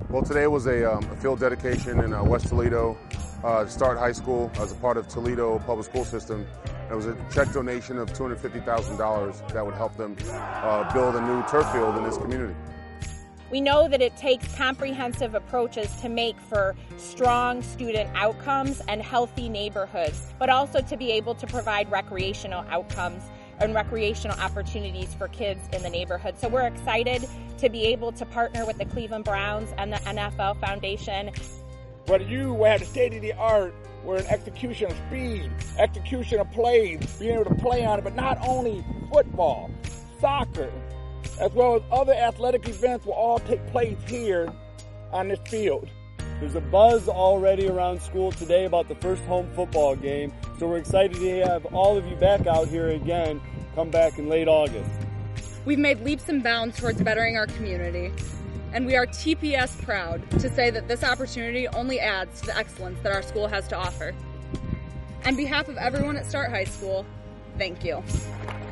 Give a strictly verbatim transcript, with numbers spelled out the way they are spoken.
Well, today was a, um, a field dedication in uh, West Toledo uh, to start high school as a part of Toledo public school system. It was a check donation of two hundred fifty thousand dollars that would help them uh, build a new turf field in this community. We know that it takes comprehensive approaches to make for strong student outcomes and healthy neighborhoods, but also to be able to provide recreational outcomes and recreational opportunities for kids in the neighborhood. So we're excited to be able to partner with the Cleveland Browns and the N F L Foundation. Whether you have the state-of-the-art, we're in execution of speed, execution of plays, being able to play on it, but not only football, soccer, as well as other athletic events will all take place here on this field. There's a buzz already around school today about the first home football game, so we're excited to have all of you back out here again, come back in late August. We've made leaps and bounds towards bettering our community, and we are T P S proud to say that this opportunity only adds to the excellence that our school has to offer. On behalf of everyone at Start High School, thank you.